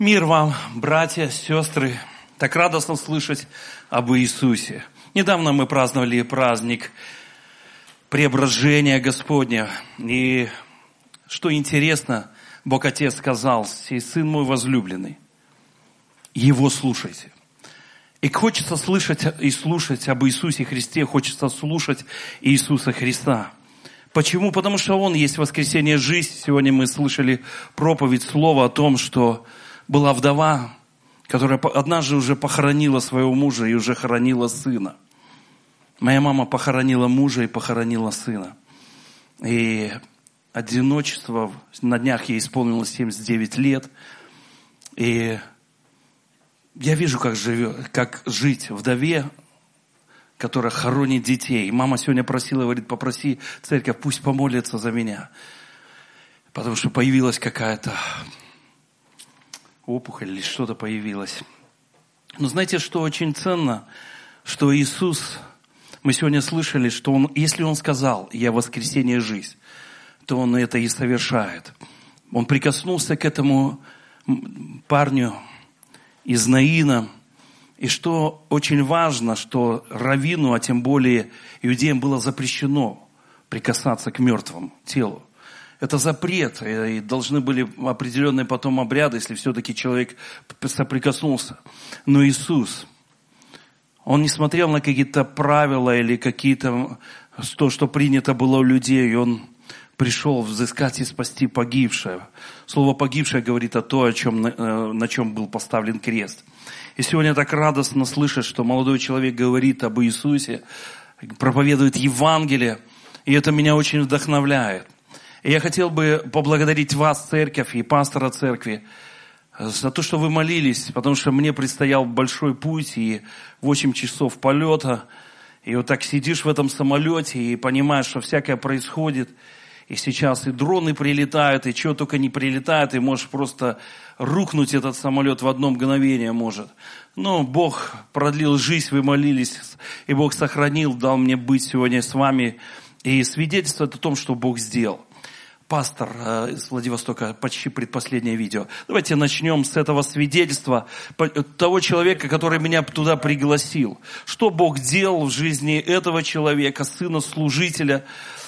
Мир вам, братья, сестры. Так радостно слышать об Иисусе. Недавно мы праздновали праздник Преображения Господня. И что интересно, Бог Отец сказал: «Сей Сын мой возлюбленный, Его слушайте». И хочется слышать и слушать об Иисусе Христе, хочется слушать Иисуса Христа. Почему? Потому что Он есть воскресение, жизнь. Сегодня мы слышали проповедь, слово о том, что была вдова, которая однажды уже похоронила своего мужа и уже хоронила сына. Моя мама похоронила мужа и похоронила сына. И одиночество, на днях ей исполнилось 79 лет. И я вижу, как жить вдове, которая хоронит детей. И мама сегодня просила, говорит: попроси церковь, пусть помолится за меня. Потому что появилась какая-то опухоль или что-то появилось. Но знаете, что очень ценно? Что Иисус, мы сегодня слышали, что Он, если Он сказал: «Я воскресение, жизнь», то Он это и совершает. Он прикоснулся к этому парню из Наина. И что очень важно, что раввину, а тем более иудеям, было запрещено прикасаться к мертвому телу. Это запрет, и должны были определенные потом обряды, если все-таки человек соприкоснулся. Но Иисус, Он не смотрел на какие-то правила или какие-то, то, что принято было у людей, и Он пришел взыскать и спасти погибшее. Слово «погибшее» говорит о том, на чем был поставлен крест. И сегодня так радостно слышать, что молодой человек говорит об Иисусе, проповедует Евангелие, и это меня очень вдохновляет. И я хотел бы поблагодарить вас, церковь, и пастора церкви, за то, что вы молились, потому что мне предстоял большой путь и 8 часов полета. И вот так сидишь в этом самолете и понимаешь, что всякое происходит. И сейчас и дроны прилетают, и чего только не прилетает, и можешь просто рухнуть этот самолет в одно мгновение может. Но Бог продлил жизнь, вы молились, и Бог сохранил, дал мне быть сегодня с вами. И свидетельствует о том, что Бог сделал. Пастор из Владивостока, почти предпоследнее видео. Давайте начнем с этого свидетельства того человека, который меня туда пригласил. Что Бог делал в жизни этого человека, сына служителя,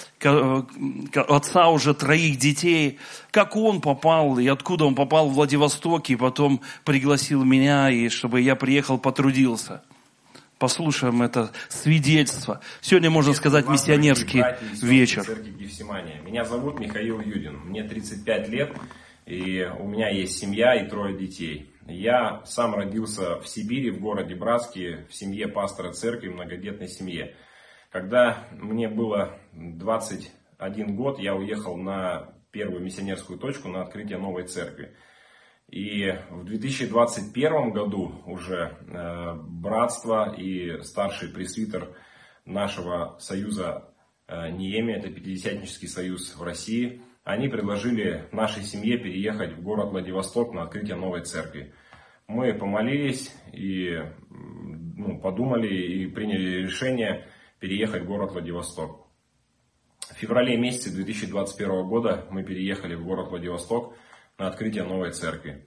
отца уже 3 детей. Как он попал и откуда он попал в Владивосток, и потом пригласил меня, и чтобы я приехал, потрудился. Послушаем это свидетельство. Сегодня, можно сказать, миссионерский вечер. Меня зовут Михаил Юдин. Мне 35 лет, и у меня есть семья и 3 детей. Я сам родился в Сибири, в городе Братске, в семье пастора церкви, многодетной семье. Когда мне было 21 год, я уехал на первую миссионерскую точку, на открытие новой церкви. И в 2021 году уже братство и старший пресвитер нашего союза НИЭМИ, это Пятидесятнический союз в России, они предложили нашей семье переехать в город Владивосток на открытие новой церкви. Мы помолились и подумали и приняли решение переехать в город Владивосток. В феврале месяце 2021 года мы переехали в город Владивосток на открытие новой церкви.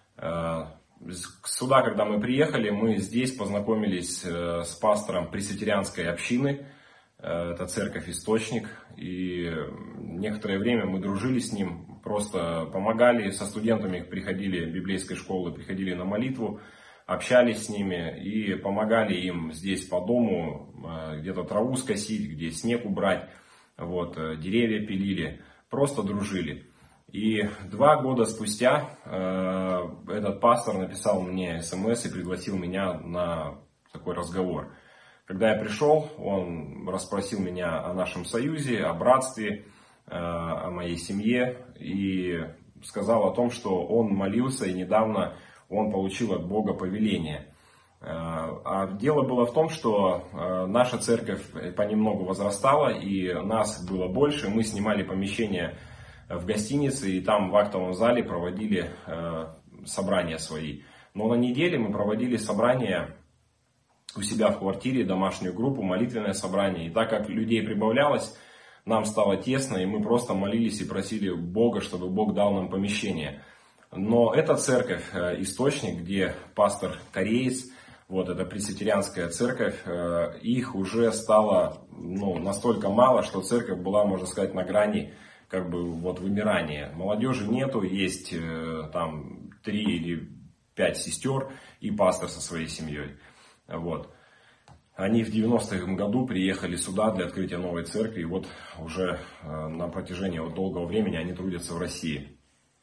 Сюда, когда мы приехали, мы здесь познакомились с пастором пресвитерианской общины, это церковь «Источник», и некоторое время мы дружили с ним, просто помогали, со студентами приходили библейской школы, приходили на молитву, общались с ними и помогали им здесь по дому, где-то траву скосить, где снег убрать, деревья пилили, просто дружили. И 2 года спустя этот пастор написал мне СМС и пригласил меня на такой разговор. Когда я пришел, он расспросил меня о нашем союзе, о братстве, о моей семье и сказал о том, что он молился и недавно он получил от Бога повеление. А дело было в том, что наша церковь понемногу возрастала и нас было больше, мы снимали помещение в гостинице и там в актовом зале проводили собрания свои. Но на неделе мы проводили собрания у себя в квартире, домашнюю группу, молитвенное собрание. И так как людей прибавлялось, нам стало тесно, и мы просто молились и просили Бога, чтобы Бог дал нам помещение. Но эта церковь, источник, где пастор кореец, вот эта пресвитерианская церковь, их уже стало настолько мало, что церковь была, можно сказать, на грани вымирания. Молодежи нету, есть там 3 или 5 сестер и пастор со своей семьей. Вот. Они в 90-м году приехали сюда для открытия новой церкви, и вот уже на протяжении долгого времени они трудятся в России.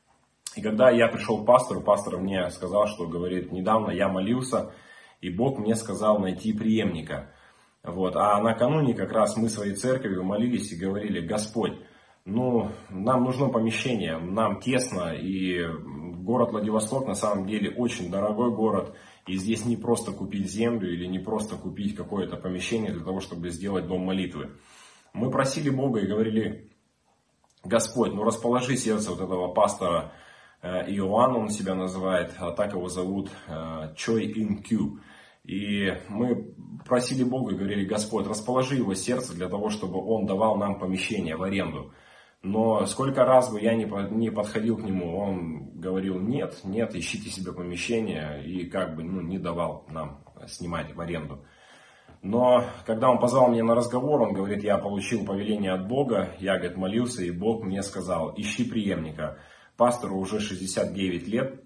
И когда я пришел к пастору, пастор мне сказал, что, говорит, недавно я молился, и Бог мне сказал найти преемника. Вот. А накануне как раз мы своей церковью молились и говорили: Господь, нам нужно помещение, нам тесно, и город Владивосток на самом деле очень дорогой город, и здесь не просто купить землю или не просто купить какое-то помещение для того, чтобы сделать дом молитвы. Мы просили Бога и говорили: Господь, расположи сердце вот этого пастора Иоанна, он себя называет, а так его зовут Чой Ин Кю. И мы просили Бога и говорили: Господь, расположи его сердце для того, чтобы он давал нам помещение в аренду. Но сколько раз бы я не подходил к нему, он говорил: нет, ищите себе помещение, и не давал нам снимать в аренду. Но когда он позвал меня на разговор, он говорит: я получил повеление от Бога, я, говорит, молился, и Бог мне сказал: ищи преемника. Пастору уже 69 лет,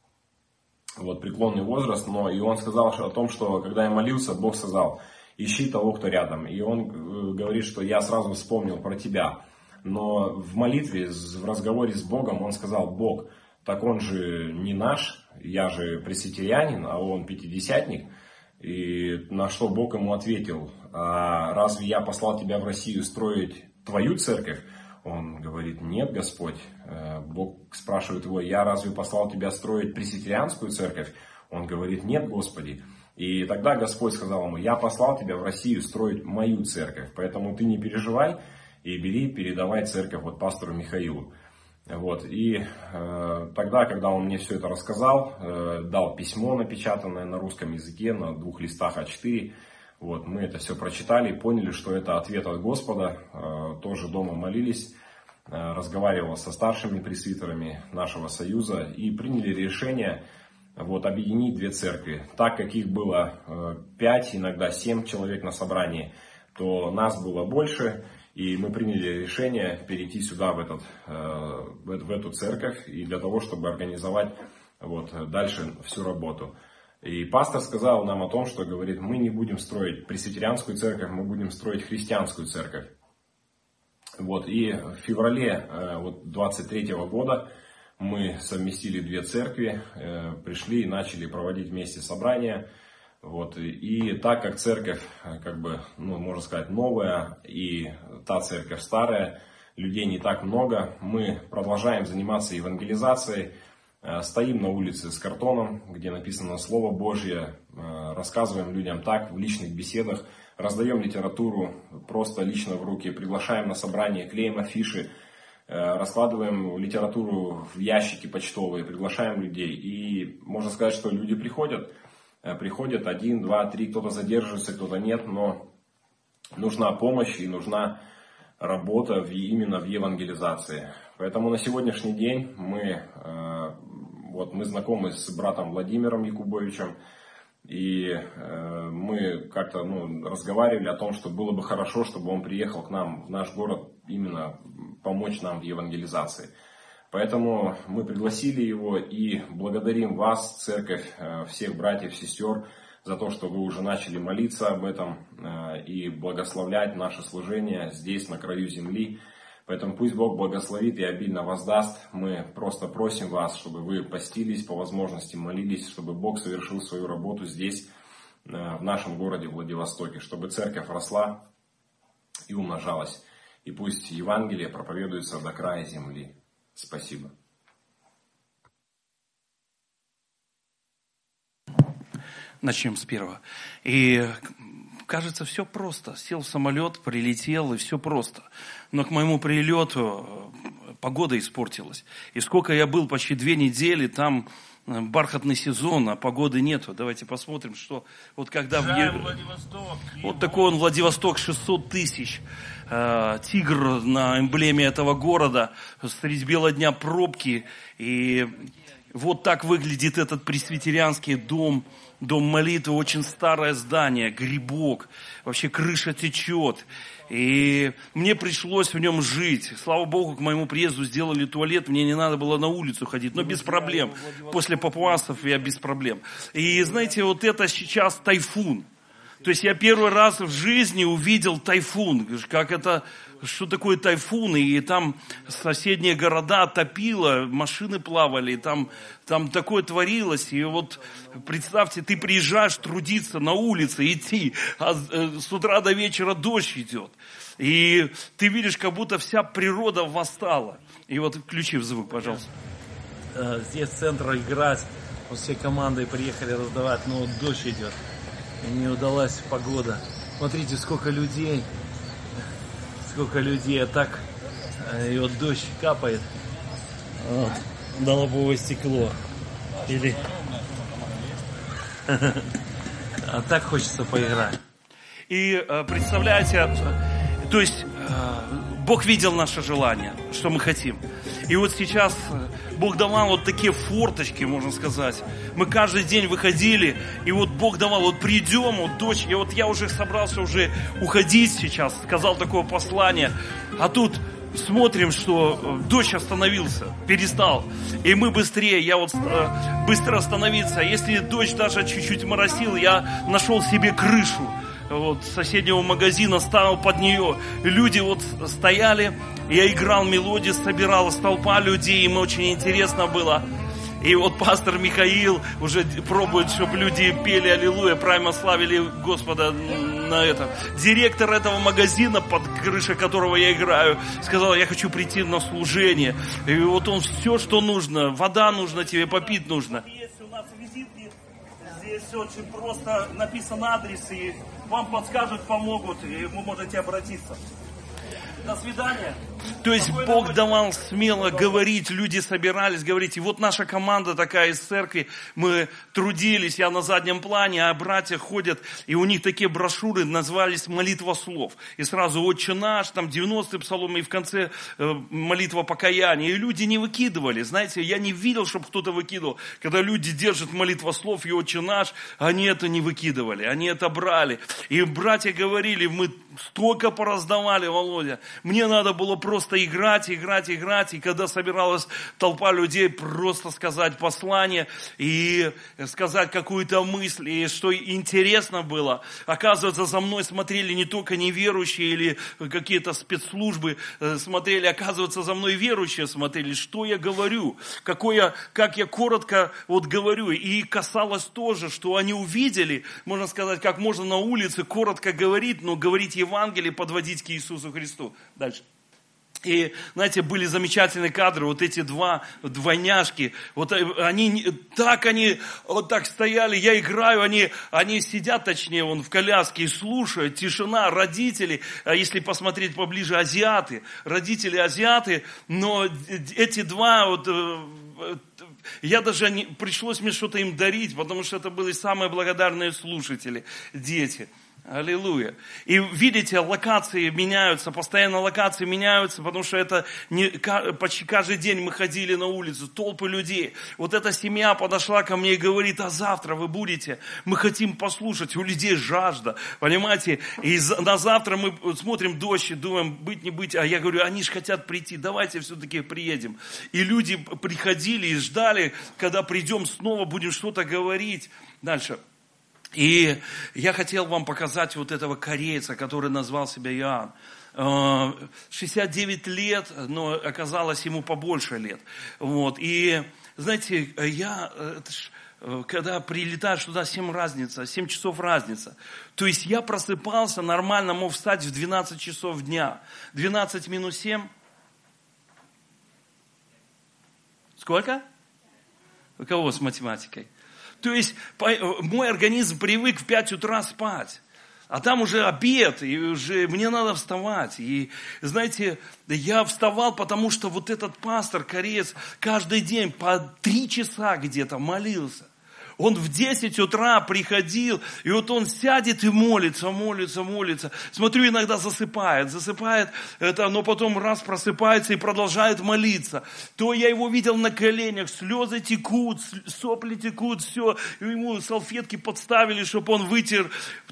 преклонный возраст, и он сказал о том, что когда я молился, Бог сказал: ищи того, кто рядом. И он говорит, что я сразу вспомнил про тебя. Но в молитве, в разговоре с Богом он сказал: Бог, так он же не наш, я же пресвитерианин, а он пятидесятник. И на что Бог ему ответил: а разве я послал тебя в Россию строить твою церковь? Он говорит: нет, Господь. Бог спрашивает его: я разве послал тебя строить пресвитерианскую церковь? Он говорит: нет, Господи. И тогда Господь сказал ему: я послал тебя в Россию строить мою церковь, поэтому ты не переживай и передавай церковь пастору Михаилу. И тогда, когда он мне все это рассказал, дал письмо, напечатанное на русском языке, на 2 листах А4, мы это все прочитали и поняли, что это ответ от Господа. Тоже дома молились, разговаривал со старшими пресвитерами нашего союза и приняли решение объединить 2 церкви. Так как их было 5, иногда 7 человек на собрании, то нас было больше. И мы приняли решение перейти сюда, в эту церковь, и для того, чтобы организовать дальше всю работу. И пастор сказал нам о том, что, говорит, мы не будем строить пресвитерианскую церковь, мы будем строить христианскую церковь. И в феврале 23 года мы совместили 2 церкви, пришли и начали проводить вместе собрания. И так как церковь, можно сказать, новая, и та церковь старая, людей не так много, мы продолжаем заниматься евангелизацией, стоим на улице с картоном, где написано Слово Божье, рассказываем людям так в личных беседах, раздаем литературу просто лично в руки, приглашаем на собрание, клеим афиши, раскладываем литературу в ящики почтовые, приглашаем людей. И можно сказать, что люди приходят 1, 2, 3, кто-то задерживается, кто-то нет, но нужна помощь и нужна работа именно в евангелизации. Поэтому на сегодняшний день мы знакомы с братом Владимиром Якубовичем, и мы как-то разговаривали о том, что было бы хорошо, чтобы он приехал к нам в наш город именно помочь нам в евангелизации. Поэтому мы пригласили его и благодарим вас, церковь, всех братьев, сестер, за то, что вы уже начали молиться об этом и благословлять наше служение здесь, на краю земли. Поэтому пусть Бог благословит и обильно воздаст. Мы просто просим вас, чтобы вы постились, по возможности молились, чтобы Бог совершил свою работу здесь, в нашем городе Владивостоке, чтобы церковь росла и умножалась. И пусть Евангелие проповедуется до края земли. Спасибо. Начнем с первого. И кажется, все просто. Сел в самолет, прилетел, и все просто. Но к моему прилету погода испортилась. И сколько я был, почти 2 недели там, бархатный сезон, а погоды нету. Давайте посмотрим, что вот когда вот такой он Владивосток, 600 тысяч. Тигр на эмблеме этого города, средь бела дня пробки. И вот так выглядит этот пресвитерианский дом молитвы, очень старое здание, грибок, вообще крыша течет. И мне пришлось в нем жить. Слава Богу, к моему приезду сделали туалет, мне не надо было на улицу ходить, но без проблем. После папуасов я без проблем. И знаете, вот это сейчас тайфун. То есть я первый раз в жизни увидел тайфун, как это, что такое тайфун, и там соседние города топило, машины плавали, там такое творилось, и вот представьте, ты приезжаешь трудиться на улице, идти, а с утра до вечера дождь идет, и ты видишь, как будто вся природа восстала. И вот включи звук, пожалуйста. Здесь центр играть, вот все команды приехали раздавать, но вот дождь идет. И не удалась погода. Смотрите, сколько людей, а так, и вот дождь капает вот, на лобовое стекло. Или... А так хочется поиграть. И представляете, то есть Бог видел наше желание, что мы хотим. И вот сейчас Бог давал вот такие форточки, можно сказать. Мы каждый день выходили, и вот Бог давал, вот придем, вот дочь, и вот я уже собрался уже уходить сейчас, сказал такое послание, а тут смотрим, что дождь остановился, перестал. И мы быстрее, я вот быстро остановиться. Если дождь даже чуть-чуть моросил, я нашел себе крышу. Вот соседнего магазина, стал под нее. Люди вот стояли, я играл мелодии, собиралась толпа людей, им очень интересно было. И вот пастор Михаил уже пробует, чтобы люди пели аллилуйя, прямо славили Господа на этом. Директор этого магазина, под крышей которого я играю, сказал, я хочу прийти на служение. И вот он все, что нужно, вода нужна тебе, попить нужно. Есть у нас визитки, здесь очень просто написан адрес, и вам подскажут, помогут, и вы можете обратиться. До свидания. То есть Бог давал смело говорить, люди собирались говорить. И вот наша команда такая из церкви, мы трудились, я на заднем плане, а братья ходят, и у них такие брошюры назывались «Молитва слов». И сразу «Отче наш», там 90-й псалом, и в конце молитва покаяния. И люди не выкидывали, знаете, я не видел, чтобы кто-то выкидывал. Когда люди держат молитва слов и «Отче наш», они это не выкидывали, они это брали. И братья говорили, мы столько пораздавали, Володя, мне надо было просто играть. И когда собиралась толпа людей, просто сказать послание и сказать какую-то мысль. И что интересно было, оказывается, за мной смотрели не только неверующие или какие-то спецслужбы смотрели, оказывается, за мной верующие смотрели, что я говорю, как я коротко вот говорю. И касалось тоже, что они увидели, можно сказать, как можно на улице коротко говорить, но говорить Евангелие, подводить к Иисусу Христу. Дальше. И, знаете, были замечательные кадры, вот эти двойняшки, вот они вот так стояли, я играю, они сидят, точнее, вон в коляске и слушают, тишина, родители, а если посмотреть поближе, родители азиаты, но эти два вот... Я даже пришлось мне что-то им дарить, потому что это были самые благодарные слушатели, дети. Аллилуйя. И видите, локации меняются, постоянно локации меняются, потому что это почти каждый день мы ходили на улицу, толпы людей. Вот эта семья подошла ко мне и говорит, а завтра вы будете? Мы хотим послушать, у людей жажда, понимаете? И на завтра мы смотрим дождь и думаем, быть не быть, а я говорю, они же хотят прийти, давайте все-таки приедем. И люди приходили и ждали, когда придем снова, будем что-то говорить. Дальше. И я хотел вам показать вот этого корейца, который назвал себя Иоанн. 69 лет, но оказалось ему побольше лет. Вот. И, знаете, когда прилетаешь туда, 7 часов разница. То есть я просыпался, нормально мог встать в 12 часов дня. 12 минус 7. Сколько? У кого с математикой? То есть мой организм привык в 5 утра спать. А там уже обед, и уже мне надо вставать. И, знаете, я вставал, потому что вот этот пастор, кореец, каждый день по 3 часа где-то молился. Он в 10 утра приходил, и вот он сядет и молится. Смотрю, иногда засыпает, но потом раз просыпается и продолжает молиться. То я его видел на коленях, слезы текут, сопли текут, все. Ему салфетки подставили, чтобы он вытер.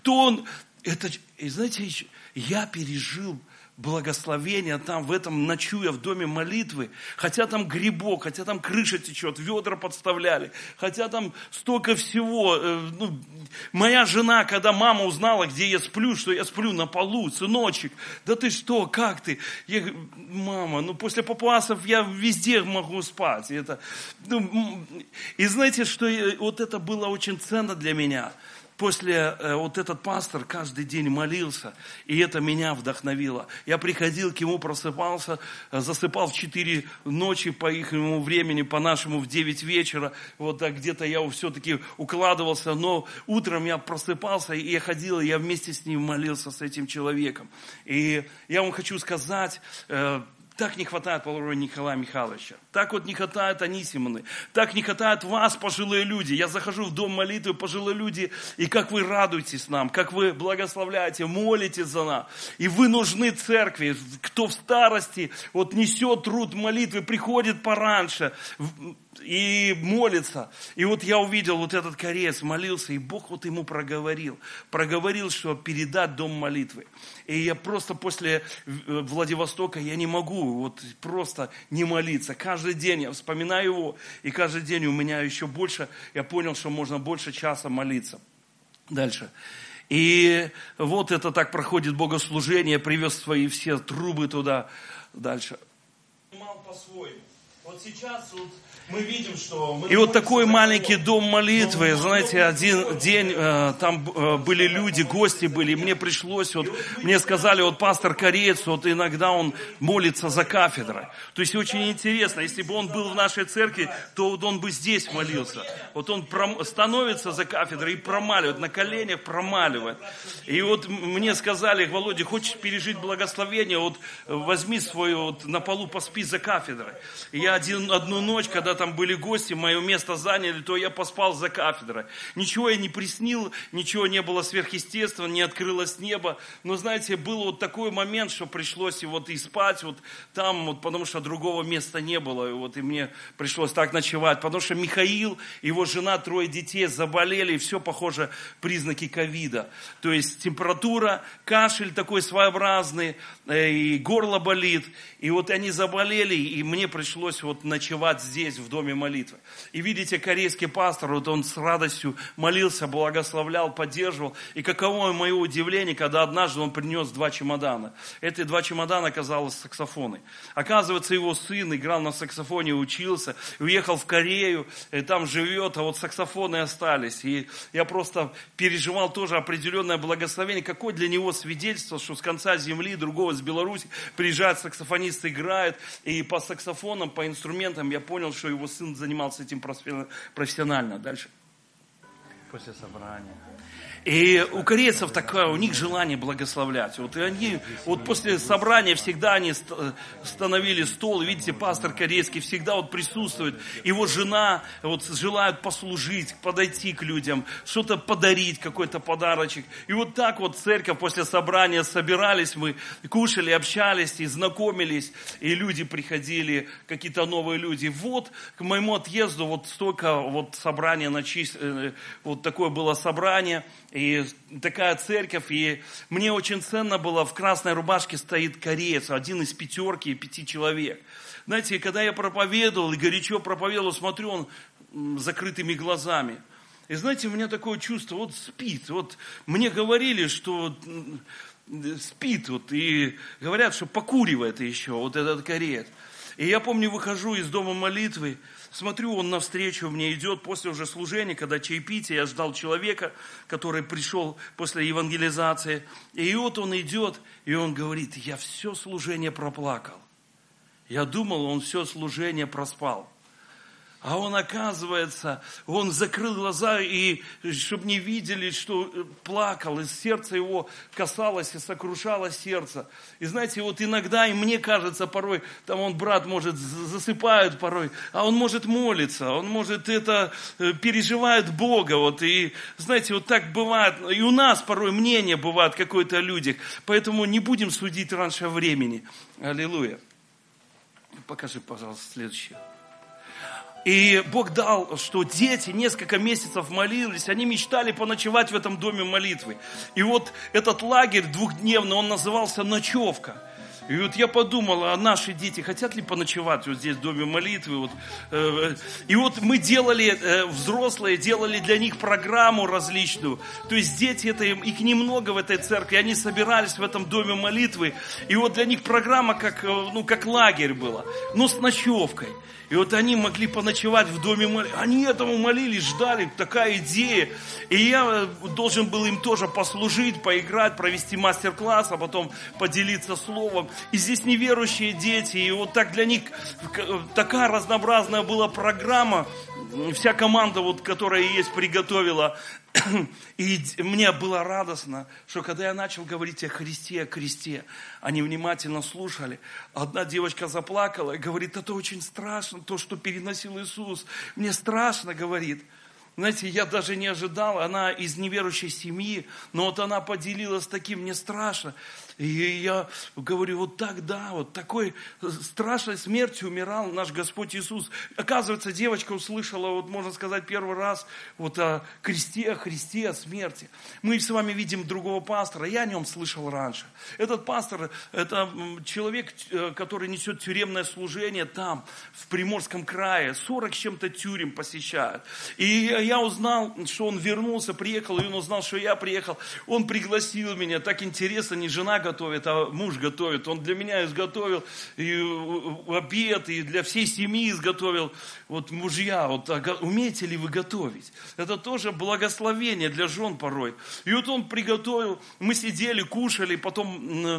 И знаете, я пережил благословение там, в этом ночуя в доме молитвы, хотя там грибок, хотя там крыша течет, ведра подставляли, хотя там столько всего. Моя жена, когда мама узнала, где я сплю, что я сплю на полу, сыночек, да ты что, как ты? Я говорю, мама, после папуасов я везде могу спать. И знаете, что вот это было очень ценно для меня. После вот этот пастор каждый день молился, и это меня вдохновило. Я приходил к нему, просыпался, засыпал в 4 ночи по их времени, по нашему в 9 вечера. Вот так где-то я все-таки укладывался, но утром я просыпался, и я ходил, и я вместе с ним молился, с этим человеком. И я вам хочу сказать... Так не хватает порой Николая Михайловича. Так вот не хватает Анисимовны. Так не хватает вас, пожилые люди. Я захожу в дом молитвы, пожилые люди, и как вы радуетесь нам, как вы благословляете, молитесь за нас. И вы нужны церкви. Кто в старости вот несет труд молитвы, приходит пораньше и молится. И вот я увидел вот этот кореец, молился, и Бог вот ему проговорил, что передать дом молитвы. И я просто после Владивостока, я не могу вот просто не молиться. Каждый день я вспоминаю его, и каждый день у меня еще больше, я понял, что можно больше часа молиться. Дальше. И вот это так проходит богослужение, привез свои все трубы туда. Дальше. По-своему. Вот сейчас вот мы видим, что... И вот такой маленький дом молитвы, знаете, один день там были люди, гости были, и мне пришлось, мне сказали, пастор Кореец, иногда он молится за кафедрой. То есть очень интересно, если бы он был в нашей церкви, то он бы здесь молился. Он становится за кафедрой и промаливает, на коленях промаливает. И мне сказали, Володя, хочешь пережить благословение, возьми свою, на полу поспи за кафедрой. И я одну ночь, когда там были гости, мое место заняли, то я поспал за кафедрой. Ничего я не приснил, ничего не было сверхъестественного, не открылось небо. Но, знаете, был такой момент, что пришлось и спать там, потому что другого места не было. И мне пришлось так ночевать. Потому что Михаил, его жена, 3 детей заболели, и все похоже признаки ковида. То есть температура, кашель такой своеобразный, и горло болит. И они заболели, и мне пришлось ночевать здесь, в доме молитвы. И видите, корейский пастор, он с радостью молился, благословлял, поддерживал. И каково мое удивление, когда однажды он принес 2 чемодана. Эти 2 чемодана оказалось саксофоны. Оказывается, его сын играл на саксофоне, учился, уехал в Корею, и там живет, а саксофоны остались. И я просто переживал тоже определенное благословение. Какое для него свидетельство, что с конца земли, другого из Беларуси, приезжает саксофонист, играет, и по саксофонам, по инструментам я понял, что его сын занимался этим профессионально. Дальше. После собрания. И у корейцев такое, у них желание благословлять. И они, после собрания всегда они становили стол. Видите, пастор корейский всегда присутствует. Его жена желает послужить, подойти к людям, что-то подарить, какой-то подарочек. И так церковь после собрания собирались, мы кушали, общались и знакомились. И люди приходили, какие-то новые люди. К моему отъезду столько собрания такое было собрание. И такая церковь, и мне очень ценно было, в красной рубашке стоит кореец, один из 5 человек. Знаете, когда я проповедовал, и горячо проповедовал, смотрю, он закрытыми глазами. И знаете, у меня такое чувство, спит. Мне говорили, что спит, и говорят, что покуривает еще, этот кореец. И я помню, выхожу из дома молитвы, смотрю, он навстречу мне идет после уже служения, когда чаепитие, я ждал человека, который пришел после евангелизации. И он идет, и он говорит, я все служение проплакал. Я думал, он все служение проспал. А он, оказывается, он закрыл глаза, и чтобы не видели, что плакал, и сердце его касалось и сокрушало сердце. И знаете, вот иногда, и мне кажется, порой, там он, брат, может, засыпает порой, а он может молиться, он может переживает Бога. Вот, и знаете, вот так бывает, и у нас порой мнение бывает какое-то о людях, поэтому не будем судить раньше времени. Аллилуйя. Покажи, пожалуйста, следующее. И Бог дал, что дети несколько месяцев молились, они мечтали поночевать в этом доме молитвы. И вот этот лагерь двухдневный, он назывался «Ночевка». И вот я подумал, а наши дети хотят ли поночевать вот здесь в доме молитвы? Вот. И вот мы делали, взрослые делали для них программу различную. То есть дети, их немного в этой церкви, они собирались в этом доме молитвы. И вот для них программа как лагерь была, но с ночевкой. И вот они могли поночевать в доме молитвы. Они этому молились, ждали, такая идея. И я должен был им тоже послужить, поиграть, провести мастер-класс, а потом поделиться словом. И здесь неверующие дети, и вот так для них такая разнообразная была программа. Вся команда, вот, которая есть, приготовила. И мне было радостно, что когда я начал говорить о кресте, они внимательно слушали. Одна девочка заплакала и говорит, это очень страшно, то, что переносил Иисус. Мне страшно, говорит. Знаете, я даже не ожидал, она из неверующей семьи, но вот она поделилась таким, мне страшно. И я говорю, вот так, да, вот такой страшной смертью умирал наш Господь Иисус. Оказывается, девочка услышала, вот можно сказать, первый раз вот о кресте, о Христе, о смерти. Мы с вами видим другого пастора, я о нем слышал раньше. Этот пастор, это человек, который несет тюремное служение там, в Приморском крае, 40 с чем-то тюрем посещает. И я узнал, что он вернулся, приехал, и он узнал, что я приехал. Он пригласил меня, так интересно, не жена готовит, а муж готовит. Он для меня изготовил и обед, и для всей семьи изготовил. Вот мужья, вот умеете ли вы готовить? Это тоже благословение для жен порой. И вот он приготовил, мы сидели, кушали, потом...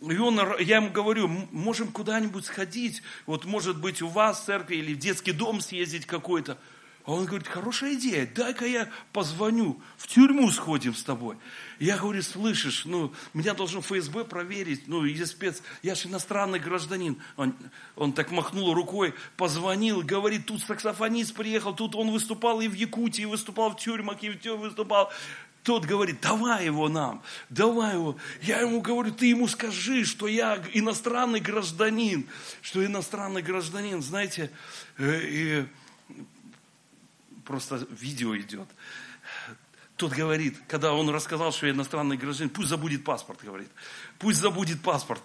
я ему говорю, можем куда-нибудь сходить, вот может быть у вас в церкви или в детский дом съездить какой-то. А он говорит, хорошая идея, дай-ка я позвоню, в тюрьму сходим с тобой. Я говорю, слышишь, меня должен ФСБ проверить, я же иностранный гражданин. Он так махнул рукой, позвонил, говорит, тут саксофонист приехал, тут он выступал и в Якутии, выступал в тюрьмах, и выступал. Тот говорит, давай его нам, давай его. Я ему говорю, ты ему скажи, что я иностранный гражданин, знаете, и просто видео идет. Тот говорит, когда он рассказал, что я иностранный гражданин, пусть забудет паспорт, говорит. Пусть забудет паспорт.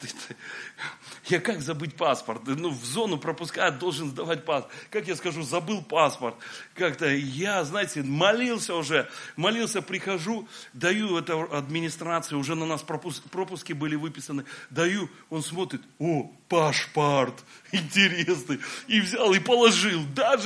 Я как забыть паспорт? В зону пропускают, должен сдавать паспорт. Как я скажу, забыл паспорт? Как-то я, знаете, молился, прихожу, даю это администрации, уже на нас пропуски были выписаны, даю, он смотрит, паспорт, интересный. И взял и положил,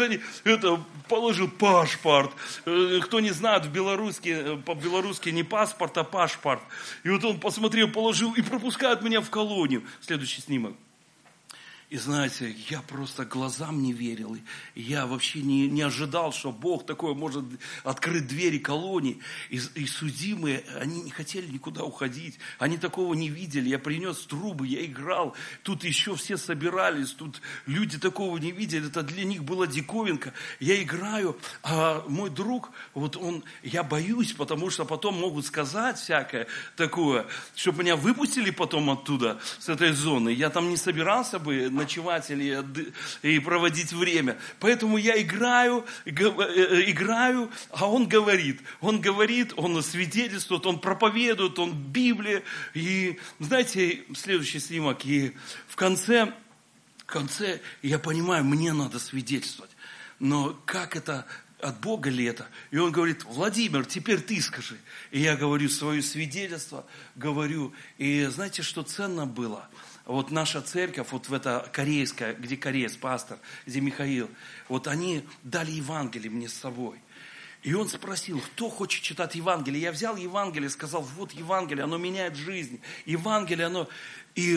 положил паспорт. Кто не знает, по-белорусски не паспорт, а паспорт. И вот он посмотрел, положил и пропускает меня в колонию. Следующий снимок. И знаете, я просто глазам не верил. Я вообще не ожидал, что Бог такое может открыть двери колонии. И судимые, они не хотели никуда уходить. Они такого не видели. Я принес трубы, я играл. Тут еще все собирались. Тут люди такого не видели. Это для них была диковинка. Я играю, а мой друг, я боюсь, потому что потом могут сказать всякое такое, чтобы меня выпустили потом оттуда, с этой зоны. Я там не собирался бы ночевать и проводить время. Поэтому я играю, а он говорит, он свидетельствует, он проповедует, он Библия. И знаете, следующий снимок, и в конце я понимаю, мне надо свидетельствовать. Но как это, от Бога ли это? И он говорит, Владимир, теперь ты скажи. И я говорю свое свидетельство, и знаете, что ценно было? Вот наша церковь, вот в это корейская, где кореец, пастор, где Михаил, вот они дали Евангелие мне с собой. И он спросил, кто хочет читать Евангелие. Я взял Евангелие, сказал, вот Евангелие, оно меняет жизнь. Евангелие, оно... И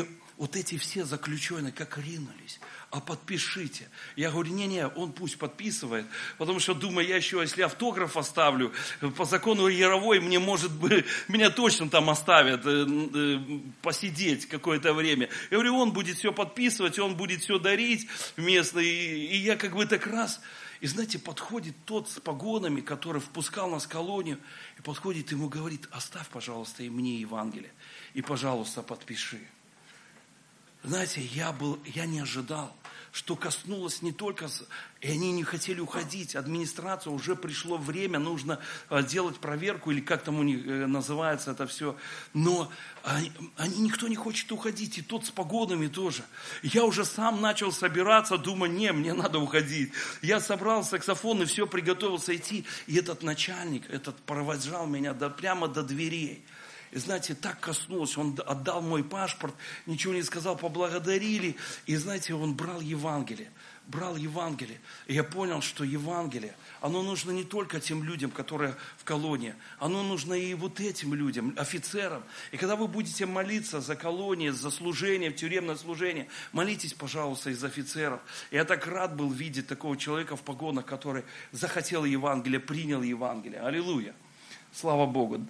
вот эти все заключенные как ринулись. А подпишите. Я говорю, не, он пусть подписывает, потому что думаю, я еще, если автограф оставлю, по закону Яровой, меня точно там оставят посидеть какое-то время. Я говорю, он будет все подписывать, он будет все дарить вместо, и я как бы так раз, и знаете, подходит тот с погонами, который впускал нас в колонию, и подходит ему говорит, оставь, пожалуйста, и мне Евангелие, и, пожалуйста, подпиши. Знаете, я не ожидал, что коснулось не только... И они не хотели уходить. Администрация, уже пришло время, нужно делать проверку, или как там у них называется это все. Но никто не хочет уходить, и тот с погонами тоже. Я уже сам начал собираться, думаю, мне надо уходить. Я собрал саксофон и все, приготовился идти. И этот начальник, провожал меня прямо до дверей. И знаете, так коснулось, он отдал мой паспорт, ничего не сказал, поблагодарили. И знаете, он брал Евангелие. И я понял, что Евангелие, оно нужно не только тем людям, которые в колонии, оно нужно и вот этим людям, офицерам. И когда вы будете молиться за колонии, за служение, тюремное служение, молитесь, пожалуйста, из офицеров. И я так рад был видеть такого человека в погонах, который захотел Евангелие, принял Евангелие. Аллилуйя. Слава Богу.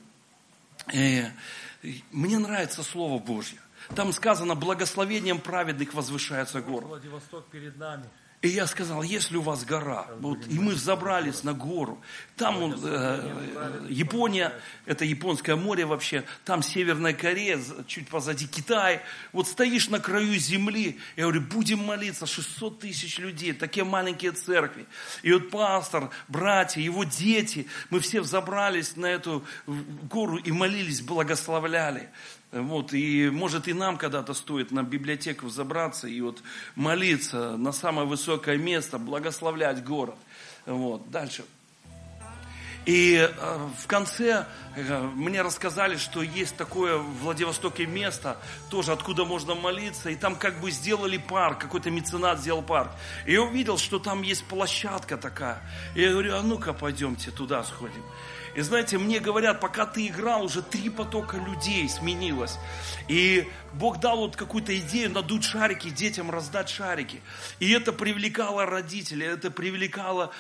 Мне нравится Слово Божье. Там сказано, благословением праведных возвышается гора. Владивосток перед нами. И я сказал, если у вас гора, и мы взобрались на гору, там Япония, это Японское море вообще, там Северная Корея, чуть позади Китай, вот стоишь на краю земли, я говорю, будем молиться, 600 тысяч людей, такие маленькие церкви, и вот пастор, братья, его дети, мы все взобрались на эту гору и молились, благословляли. Вот, и может и нам когда-то стоит на библиотеку забраться и вот молиться на самое высокое место, благословлять город. Вот, дальше. И в конце мне рассказали, что есть такое в Владивостоке место, тоже откуда можно молиться, и там как бы сделали парк, какой-то меценат сделал парк. И я увидел, что там есть площадка такая. И я говорю, а ну-ка пойдемте туда сходим. И знаете, мне говорят, пока ты играл, уже 3 потока людей сменилось. И Бог дал вот какую-то идею надуть шарики, детям раздать шарики. И это привлекало родителей, это привлекало,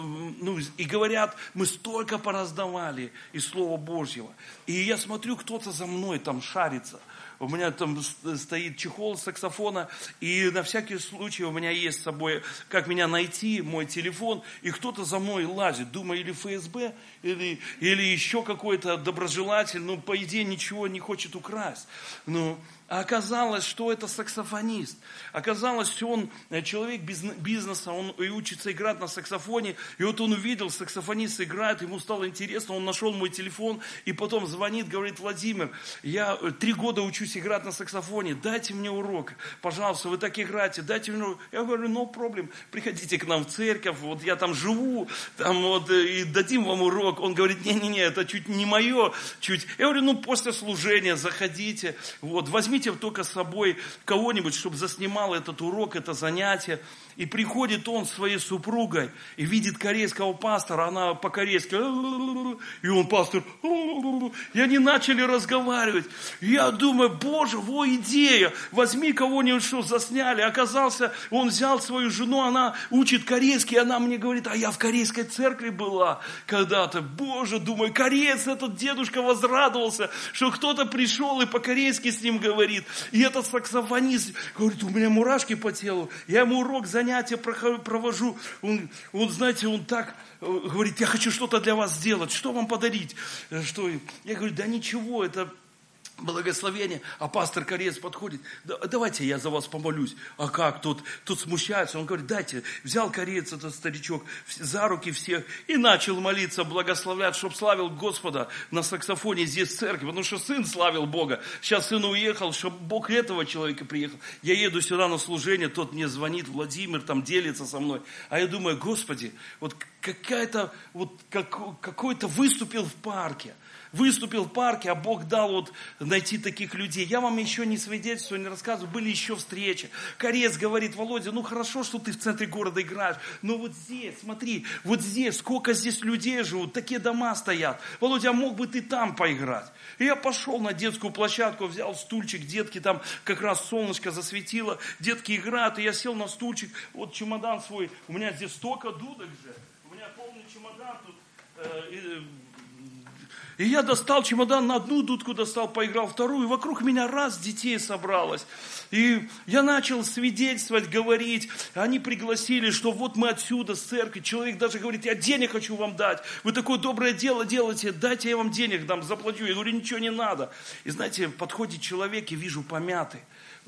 и говорят, мы столько пораздавали из Слова Божьего. И я смотрю, кто-то за мной там шарится. У меня там стоит чехол саксофона, и на всякий случай у меня есть с собой, как меня найти, мой телефон, и кто-то за мной лазит, думаю, или ФСБ, или еще какой-то доброжелатель, по идее ничего не хочет украсть. А оказалось, что это саксофонист. Оказалось, что он человек бизнеса, он и учится играть на саксофоне. И вот он увидел, саксофонист играет, ему стало интересно, он нашел мой телефон и потом звонит, говорит, Владимир, я 3 года учусь играть на саксофоне, дайте мне урок, пожалуйста, вы так играете, дайте мне урок. Я говорю, no problem, приходите к нам в церковь, вот я там живу, там вот, и дадим вам урок. Он говорит, не, это чуть не мое, чуть. Я говорю, после служения заходите, вот, возьмите только с собой кого-нибудь, чтобы заснимал этот урок, это занятие. И приходит он с своей супругой и видит корейского пастора, она по-корейски, и он пастор, и они начали разговаривать. Я думаю, Боже, идея, возьми кого-нибудь, что засняли. Оказался, он взял свою жену, она учит корейский, она мне говорит, а я в корейской церкви была когда-то. Боже, думаю, кореец, этот дедушка возрадовался, что кто-то пришел и по-корейски с ним говорит. И этот саксофонист говорит, у меня мурашки по телу, я ему урок занятия провожу, он, знаете, он так говорит, я хочу что-то для вас сделать, что вам подарить? Что? Я говорю, да ничего, это благословение. А пастор кореец подходит, давайте я за вас помолюсь. А как? Тут смущается. Он говорит, дайте. Взял кореец, этот старичок, за руки всех и начал молиться, благословлять, чтобы славил Господа на саксофоне здесь в церкви. Потому что сын славил Бога. Сейчас сын уехал, чтобы Бог этого человека приехал. Я еду сюда на служение, тот мне звонит, Владимир там делится со мной. А я думаю, Господи, вот какой-то выступил в парке, а Бог дал найти таких людей. Я вам еще не свидетельствую, не рассказываю, были еще встречи. Корец говорит: Володя, ну хорошо, что ты в центре города играешь, но вот здесь, смотри, вот здесь, сколько здесь людей живут, такие дома стоят. Володя, а мог бы ты там поиграть? И я пошел на детскую площадку, взял стульчик, детки там как раз солнышко засветило, детки играют, и я сел на стульчик, вот чемодан свой, у меня здесь столько дудок же, у меня полный чемодан тут, и я достал чемодан, на одну дудку достал, поиграл, вторую, и вокруг меня раз детей собралось. И я начал свидетельствовать, говорить. Они пригласили, что вот мы отсюда, с церкви. Человек даже говорит: я денег хочу вам дать. Вы такое доброе дело делаете, дайте я вам денег дам, заплачу. Я говорю: ничего не надо. И знаете, подходит человек, и вижу помятый,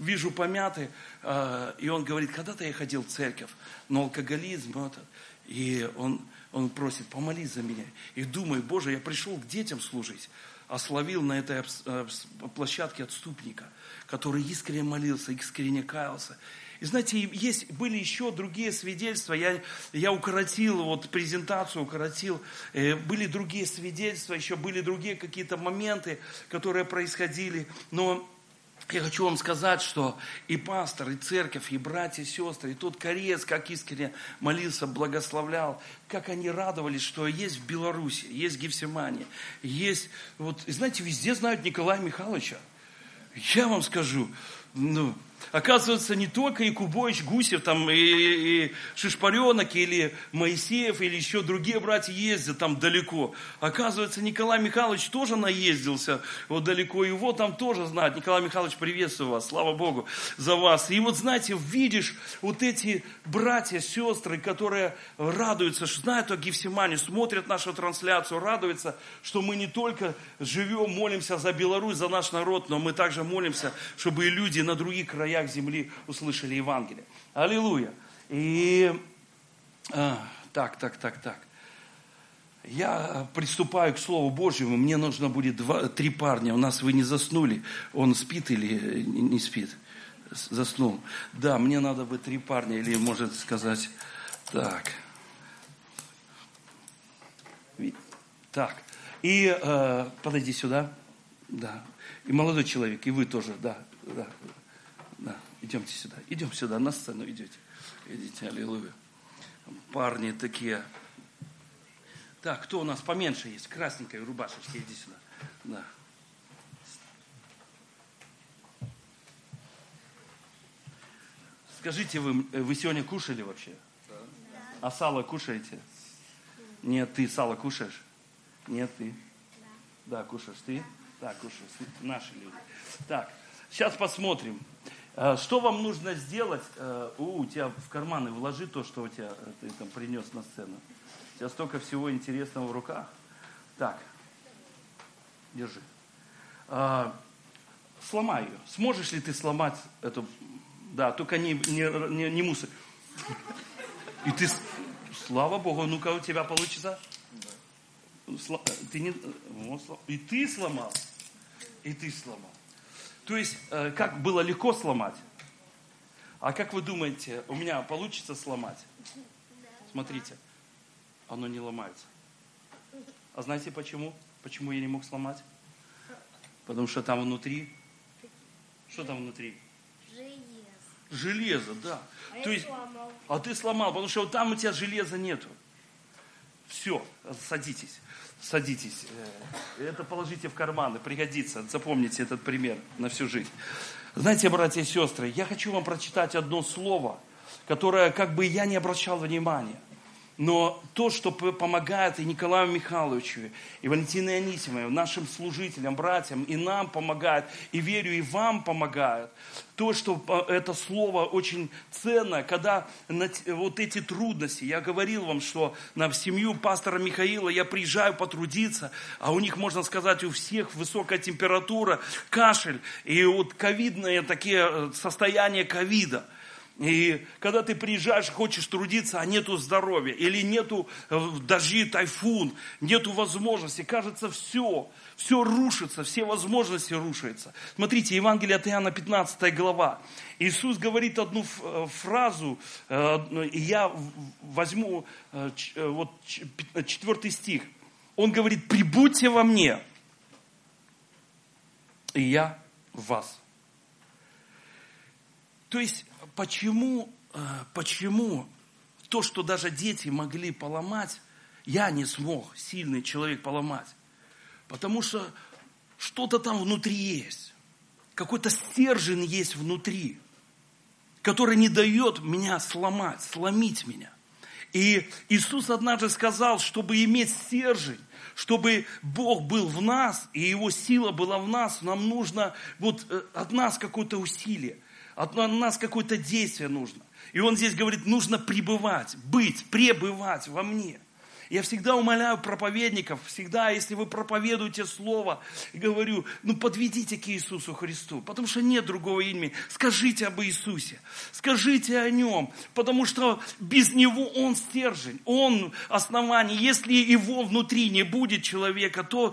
и он говорит: когда-то я ходил в церковь, но алкоголизм, и он просит: помолись за меня. И думаю: Боже, я пришел к детям служить, а словил на этой площадке отступника, который искренне молился, искренне каялся. И знаете, были еще другие свидетельства. Я укоротил, презентацию укоротил. Были другие свидетельства, еще были другие какие-то моменты, которые происходили. Но я хочу вам сказать, что и пастор, и церковь, и братья, и сестры, и тот корец, как искренне молился, благословлял, как они радовались, что есть в Беларуси, есть в Гефсимане, есть, и знаете, везде знают Николая Михайловича. Я вам скажу, оказывается, не только Якубович, Гусев, и Шишпаренок, или Моисеев, или еще другие братья ездят там далеко. Оказывается, Николай Михайлович тоже наездился далеко. Его там тоже знают. Николай Михайлович, приветствую вас, слава Богу за вас. И знаете, видишь эти братья, сестры, которые радуются, что знают о Гефсимане, смотрят нашу трансляцию, радуются, что мы не только живем, молимся за Беларусь, за наш народ, но мы также молимся, чтобы и люди на других краях земли услышали Евангелие. Аллилуйя. И так. Я приступаю к Слову Божьему. Мне нужно будет 3 парня. У нас вы не заснули. Он спит или не спит? Заснул. Да, мне надо бы 3 парня. Или может сказать так. Так. И подойди сюда. Да. И молодой человек, и вы тоже. Да. Идемте сюда. Идем сюда, на сцену идете. Идите, аллилуйя. Парни такие. Так, кто у нас поменьше есть? Красненькая рубашечка, иди сюда. Да. Скажите, вы сегодня кушали вообще? Да. А сало кушаете? Нет, ты сало кушаешь? Нет, ты? Да, кушаешь. Ты? Да, кушаешь. Наши люди. Так, сейчас посмотрим. Что вам нужно сделать? У тебя в карманы вложи то, что у тебя ты там принес на сцену. У тебя столько всего интересного в руках. Так, держи. Сломай ее. Сможешь ли ты сломать эту? Да, только не мусор. И ты, слава Богу, ну-ка у тебя получится? Ты не, и ты сломал. И ты сломал. То есть, как было легко сломать? А как вы думаете, у меня получится сломать? Смотрите, оно не ломается. А знаете почему? Почему я не мог сломать? Потому что там внутри... Что там внутри? Железо, да. То есть, а ты сломал, потому что там у тебя железа нету. Все, садитесь. Это положите в карманы, пригодится. Запомните этот пример на всю жизнь. Знаете, братья и сестры, я хочу вам прочитать одно слово, которое как бы я не обращал внимания. Но то, что помогает и Николаю Михайловичу, и Валентине Анисимовой, нашим служителям, братьям, и нам помогает, и верю, и вам помогает. То, что это слово очень ценно, когда вот эти трудности, я говорил вам, что в семью пастора Михаила я приезжаю потрудиться, а у них, можно сказать, у всех высокая температура, кашель, и ковидные такие состояния ковида. И когда ты приезжаешь, хочешь трудиться, а нету здоровья, или нету дожди, тайфун, нету возможности, кажется, все рушится, все возможности рушатся. Смотрите, Евангелие от Иоанна, 15 глава. Иисус говорит одну фразу, и я возьму 4 стих. Он говорит: «Прибудьте во мне, и я в вас. То есть, почему то, что даже дети могли поломать, я не смог, сильный человек, поломать? Потому что что-то там внутри есть. Какой-то стержень есть внутри, который не дает меня сломить меня. И Иисус однажды сказал, чтобы иметь стержень, чтобы Бог был в нас, и Его сила была в нас, нам нужно от нас какое-то усилие, от нас какое-то действие нужно. И Он здесь говорит, нужно пребывать во мне. Я всегда умоляю проповедников, всегда, если вы проповедуете Слово, говорю, подведите к Иисусу Христу, потому что нет другого имени. Скажите об Иисусе, скажите о Нем, потому что без Него Он стержень, Он основание. Если Его внутри не будет человека, то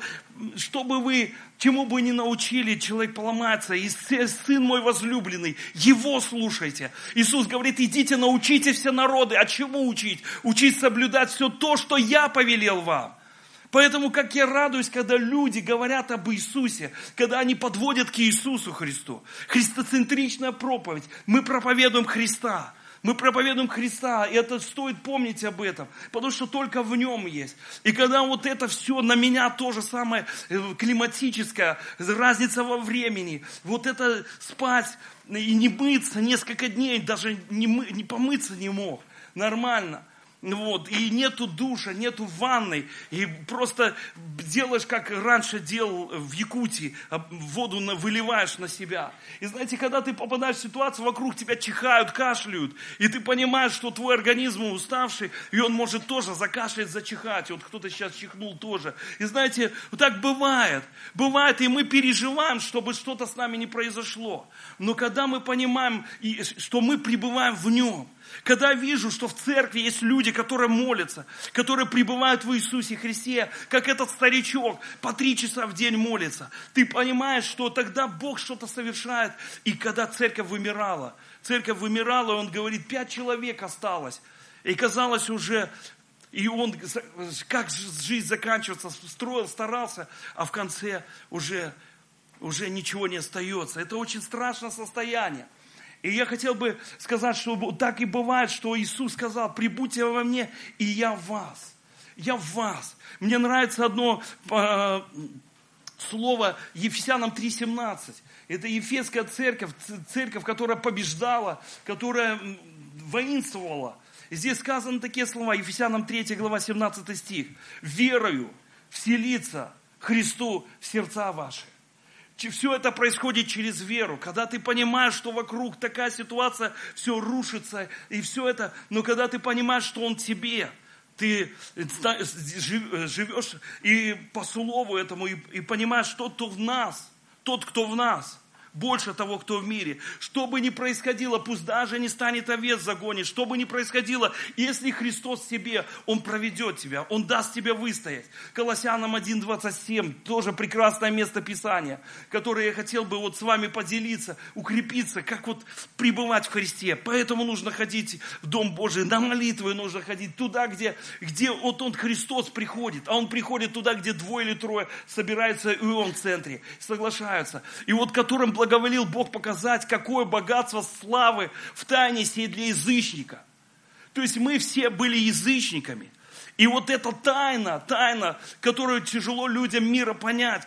чему бы ни научили, человек поломается. И Сын мой возлюбленный, Его слушайте. Иисус говорит, идите, научите все народы. А чему учить? Учить соблюдать все то, что Я повелел вам. Поэтому, как я радуюсь, когда люди говорят об Иисусе, когда они подводят к Иисусу Христу. Христоцентричная проповедь. Мы проповедуем Христа. Мы проповедуем Христа, и это стоит помнить об этом, потому что только в Нем есть. И когда вот это все на меня то же самое климатическое, разница во времени, вот это спать и не мыться несколько дней, даже не помыться не мог, нормально. И нету душа, нету ванной, и просто делаешь, как раньше делал в Якутии, воду выливаешь на себя. И знаете, когда ты попадаешь в ситуацию, вокруг тебя чихают, кашляют, и ты понимаешь, что твой организм уставший, и он может тоже закашлять, зачихать. Вот кто-то сейчас чихнул тоже. И знаете, вот так бывает. Бывает, и мы переживаем, чтобы что-то с нами не произошло. Но когда мы понимаем, что мы пребываем в Нем, когда вижу, что в церкви есть люди, которые молятся, которые пребывают в Иисусе Христе, как этот старичок, по 3 часа в день молится, ты понимаешь, что тогда Бог что-то совершает. И когда церковь вымирала, он говорит, 5 человек осталось. И казалось уже, и он, как жизнь заканчивается, строил, старался, а в конце уже ничего не остается. Это очень страшное состояние. И я хотел бы сказать, что так и бывает, что Иисус сказал, прибудьте во мне, и я в вас. Я в вас. Мне нравится одно слово Ефесянам 3:17. Это Ефесская церковь, которая побеждала, которая воинствовала. И здесь сказаны такие слова, Ефесянам 3 глава 17 стих. «Верою вселиться Христу в сердца ваши». Все это происходит через веру, когда ты понимаешь, что вокруг такая ситуация, все рушится, и все это, но когда ты понимаешь, что Он тебе, ты живешь и по слову этому, и понимаешь, тот, кто в нас, больше того, кто в мире. Что бы ни происходило, пусть даже не станет овец загонит, что бы ни происходило, если Христос в тебе, Он проведет тебя, Он даст тебе выстоять. Колоссянам 1:27, тоже прекрасное место Писания, которое я хотел бы с вами поделиться, укрепиться, как пребывать в Христе. Поэтому нужно ходить в Дом Божий, на молитвы нужно ходить туда, где Он, Христос, приходит, а Он приходит туда, где 2 или 3 собираются, и Он в центре, соглашаются. И которым благоволил Бог показать, какое богатство славы в тайне сей для язычника. То есть мы все были язычниками. И эта тайна, которую тяжело людям мира понять,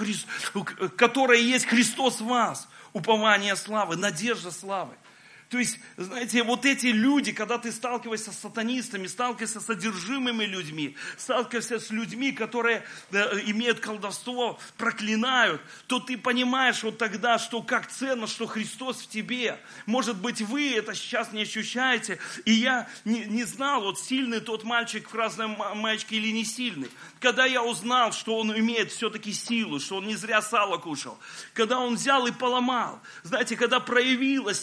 которая есть Христос в вас, упование славы, надежда славы. То есть, знаете, эти люди, когда ты сталкиваешься с сатанистами, сталкиваешься с одержимыми людьми, сталкиваешься с людьми, которые имеют колдовство, проклинают, то ты понимаешь тогда, что как ценно, что Христос в тебе. Может быть, вы это сейчас не ощущаете. И я не знал, сильный тот мальчик в красной маечке или не сильный. Когда я узнал, что он имеет все-таки силу, что он не зря сало кушал, когда он взял и поломал, знаете, когда проявилась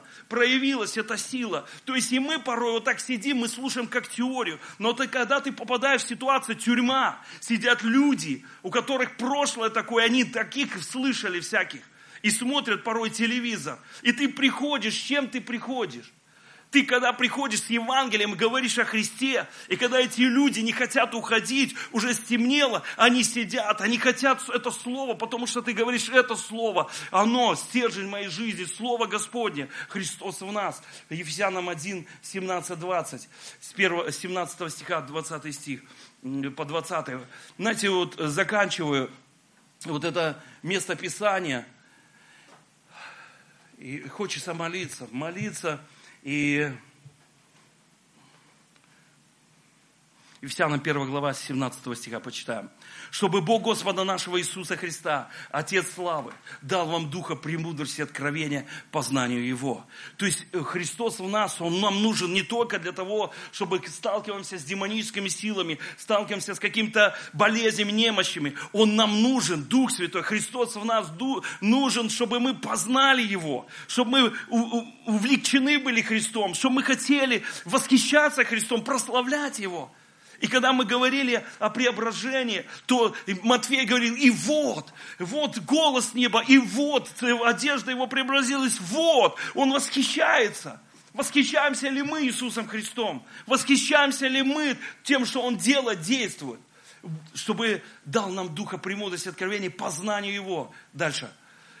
эта сила. То есть и мы порой так сидим, мы слушаем как теорию. Но когда ты попадаешь в ситуацию тюрьма, сидят люди, у которых прошлое такое, они таких слышали всяких. И смотрят порой телевизор. И ты приходишь, с чем ты приходишь? Ты когда приходишь с Евангелием и говоришь о Христе, и когда эти люди не хотят уходить, уже стемнело, они сидят, они хотят это слово, потому что ты говоришь это слово, оно, стержень моей жизни, слово Господне, Христос в нас. Ефесянам 1, 17-20, с 17 стиха, 20 стих, по 20. Знаете, вот заканчиваю вот это место Писания, и хочется молиться, и Ефесянам 1 глава, с 17 стиха почитаем. «Чтобы Бог Господа нашего Иисуса Христа, Отец славы, дал вам духа премудрости и откровения познанию Его». То есть Христос в нас, Он нам нужен не только для того, чтобы сталкиваемся с демоническими силами, сталкиваемся с какими-то болезнями, немощами. Он нам нужен, Дух Святой, Христос в нас нужен, чтобы мы познали Его, чтобы мы увлечены были Христом, чтобы мы хотели восхищаться Христом, прославлять Его. И когда мы говорили о преображении, то Матфей говорил, и вот голос неба, и вот одежда его преобразилась, вот, он восхищается. Восхищаемся ли мы Иисусом Христом? Восхищаемся ли мы тем, что Он делает, действует? Чтобы дал нам духа премудрости, откровения, познанию Его. Дальше.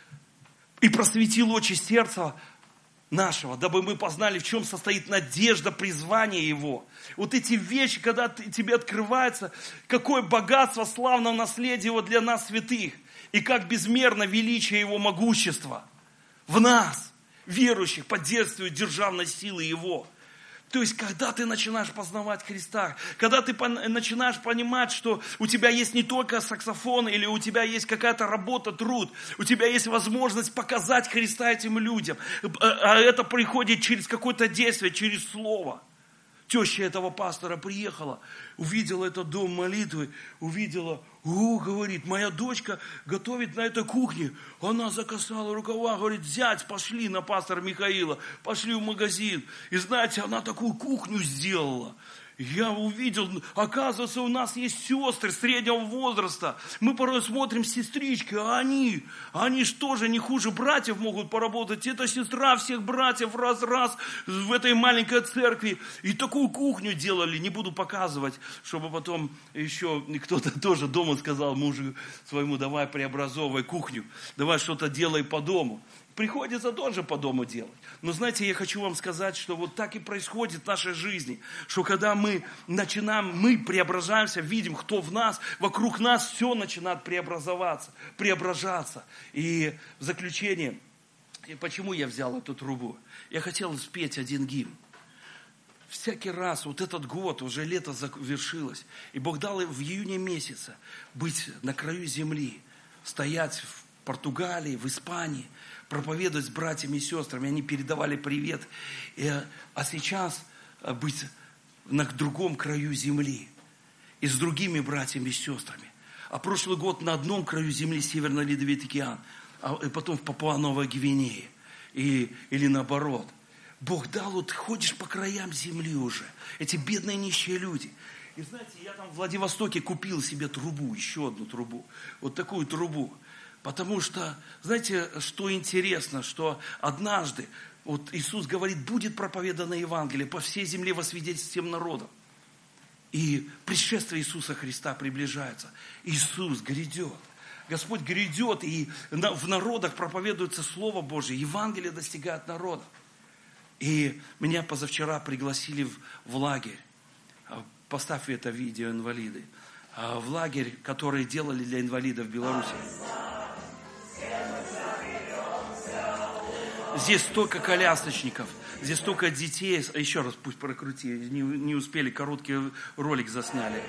И просветил очи сердца нашего, дабы мы познали, в чем состоит надежда призвания Его. Вот эти вещи, когда тебе открывается, какое богатство славного наследия Его для нас святых, и как безмерно величие Его могущества в нас, верующих, под действием державной силы Его. То есть, когда ты начинаешь познавать Христа, когда ты начинаешь понимать, что у тебя есть не только саксофон, или у тебя есть какая-то работа, труд, у тебя есть возможность показать Христа этим людям, а это приходит через какое-то действие, через слово. Теща этого пастора приехала, увидела этот дом молитвы, увидела, говорит, моя дочка готовит на этой кухне. Она закасала рукава, говорит, зять, пошли на пастора Михаила, пошли в магазин. И знаете, она такую кухню сделала. Я увидел, оказывается, у нас есть сестры среднего возраста. Мы порой смотрим сестрички, а они что же не хуже братьев могут поработать. Это сестра всех братьев раз в этой маленькой церкви. И такую кухню делали, не буду показывать, чтобы потом еще кто-то тоже дома сказал мужу своему, давай преобразовывай кухню, давай что-то делай по дому. Приходится тоже по дому делать. Но знаете, я хочу вам сказать, что вот так и происходит в нашей жизни, что когда мы начинаем, мы преображаемся, видим, кто в нас, вокруг нас все начинает преображаться. И в заключение, почему я взял эту трубу? Я хотел спеть один гимн. Всякий раз, вот этот год, уже лето завершилось, и Бог дал в июне месяце быть на краю земли, стоять в Португалии, в Испании, проповедовать с братьями и сестрами, они передавали привет. А сейчас быть на другом краю земли и с другими братьями и сестрами. А прошлый год на одном краю земли, Северный Ледовитый океан, а потом в Папуа-Новой Гвинее. Или наоборот. Бог дал, вот ходишь по краям земли уже. Эти бедные нищие люди. И знаете, я там в Владивостоке купил себе трубу, еще одну трубу. Вот такую трубу. Потому что, знаете, что интересно, что однажды, вот Иисус говорит, будет проповедано Евангелие по всей земле во свидетельство всем народам. И пришествие Иисуса Христа приближается. Иисус грядет. Господь грядет, и в народах проповедуется Слово Божие, Евангелие достигает народов. И меня позавчера пригласили в лагерь. Поставь это видео, инвалиды. В лагерь, который делали для инвалидов в Беларуси. Здесь столько колясочников, здесь столько детей. Еще раз пусть прокрути, не успели, короткий ролик засняли.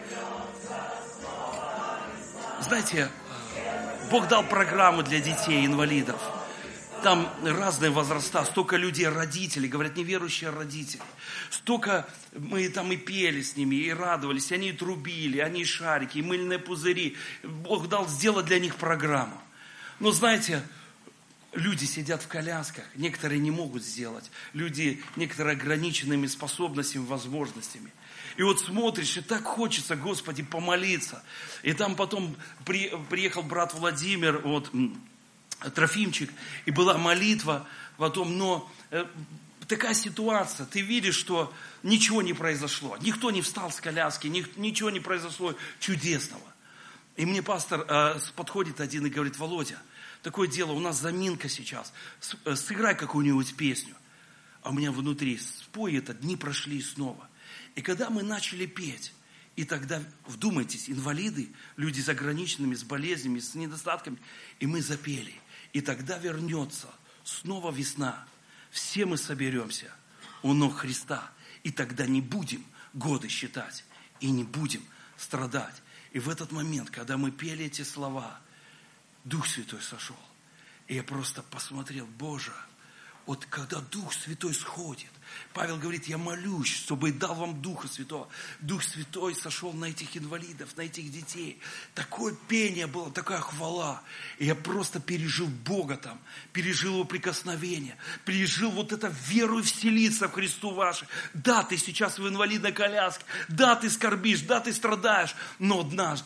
Знаете, Бог дал программу для детей, инвалидов. Там разные возраста, столько людей, родителей, говорят, неверующие родители. Столько мы там и пели с ними, и радовались, они и трубили, они и шарики, и мыльные пузыри. Бог дал сделать для них программу. Но знаете, люди сидят в колясках, некоторые не могут сделать. Люди, некоторые ограниченными способностями, возможностями. И вот смотришь, и так хочется, Господи, помолиться. И там потом приехал брат Владимир, вот, Трофимчик, и была молитва потом, но такая ситуация, ты видишь, что ничего не произошло. Никто не встал с коляски, ничего не произошло чудесного. И мне пастор подходит один и говорит: Володя, такое дело, у нас заминка сейчас, сыграй какую-нибудь песню. А у меня внутри: спой это, дни прошли снова. И когда мы начали петь, и тогда, вдумайтесь, инвалиды, люди с ограниченными, с болезнями, с недостатками, и мы запели. И тогда вернется снова весна. Все мы соберемся у ног Христа. И тогда не будем годы считать. И не будем страдать. И в этот момент, когда мы пели эти слова, Дух Святой сошел. И я просто посмотрел: Боже, вот когда Дух Святой сходит, Павел говорит: я молюсь, чтобы дал вам Духа Святого. Дух Святой сошел на этих инвалидов, на этих детей. Такое пение было, такая хвала. И я просто пережил Бога там, пережил Его прикосновение, пережил вот это веру вселиться в Христу ваше. Да, ты сейчас в инвалидной коляске, да, ты скорбишь, да, ты страдаешь, но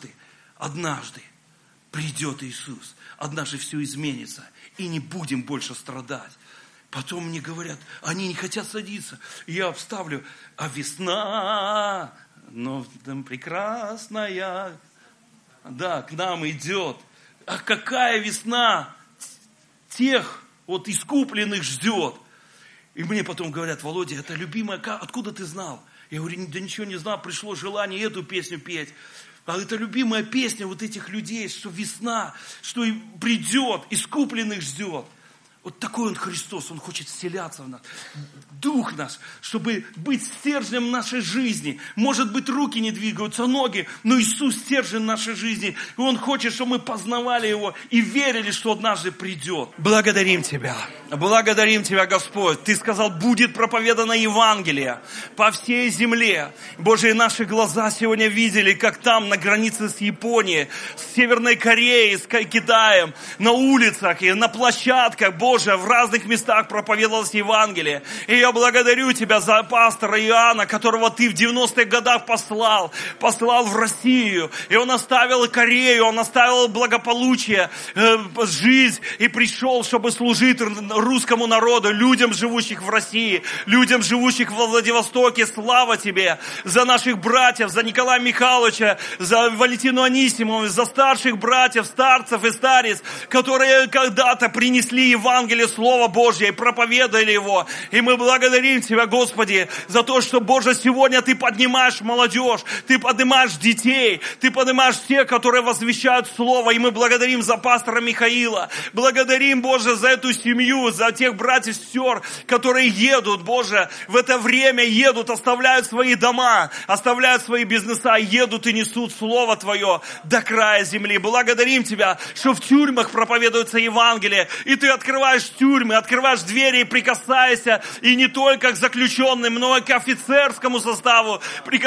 однажды придет Иисус, однажды все изменится, и не будем больше страдать. Потом мне говорят, они не хотят садиться. Я обставлю: а весна, но там прекрасная, да, к нам идет. А какая весна тех вот искупленных ждет. И мне потом говорят: Володя, это любимая, откуда ты знал? Я говорю: да ничего не знал, пришло желание эту песню петь. А это любимая песня вот этих людей, что весна, что придет, искупленных ждет. Вот такой Он Христос, Он хочет вселяться в нас. Дух наш, чтобы быть стержнем нашей жизни. Может быть, руки не двигаются, ноги, но Иисус стержень нашей жизни. И Он хочет, чтобы мы познавали Его и верили, что однажды придет. Благодарим Тебя, Господь. Ты сказал: будет проповедано Евангелие по всей земле. Боже, и наши глаза сегодня видели, как там на границе с Японией, с Северной Кореей, с Китаем, на улицах и на площадках, Боже, в разных местах проповедовалось Евангелие. И я благодарю Тебя за пастора Иоанна, которого Ты в 90-х годах послал в Россию. И он оставил Корею, он оставил благополучие, жизнь, и пришел, чтобы служить русскому народу, людям, живущих в России, людям, живущих во Владивостоке. Слава Тебе за наших братьев, за Николая Михайловича, за Валентину Анисимовну, за старших братьев, старцев и старец, которые когда-то принесли Евангелие, Слово Божье, и проповедовали его. И мы благодарим Тебя, Господи, за то, что, Боже, сегодня Ты поднимаешь молодежь, Ты поднимаешь детей, Ты поднимаешь тех, которые возвещают Слово. И мы благодарим за пастора Михаила. Благодарим, Боже, за эту семью, за тех братьев и сестер, которые едут, Боже, в это время едут, оставляют свои дома, оставляют свои бизнеса, едут и несут Слово Твое до края земли. Благодарим Тебя, что в тюрьмах проповедуется Евангелие, и Ты открываешь тюрьмы, открываешь двери и прикасайся, и не только к заключенным, но и к офицерскому составу.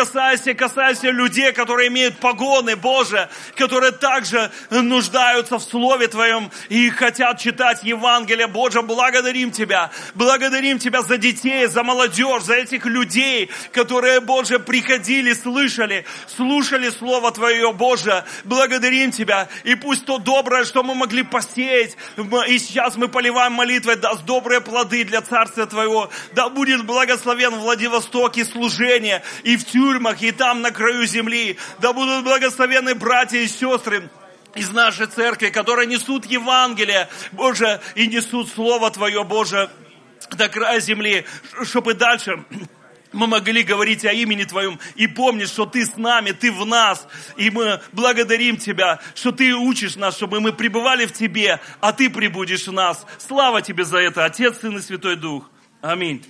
Касайся людей, которые имеют погоны, Боже, которые также нуждаются в Слове Твоем и хотят читать Евангелие. Боже, благодарим Тебя за детей, за молодежь, за этих людей, которые, Боже, приходили, слушали Слово Твое, Боже. Благодарим Тебя, и пусть то доброе, что мы могли посеять, и сейчас мы поливаем молитвой, даст добрые плоды для Царствия Твоего. Да будет благословен в Владивостоке служение и в тюрьмах, и там на краю земли. Да будут благословены братья и сестры из нашей церкви, которые несут Евангелие, Боже, и несут Слово Твое, Боже, до края земли, чтобы дальше мы могли говорить о имени Твоем и помнить, что Ты с нами, Ты в нас. И мы благодарим Тебя, что Ты учишь нас, чтобы мы пребывали в Тебе, а Ты пребудешь в нас. Слава Тебе за это, Отец, Сын и Святой Дух. Аминь.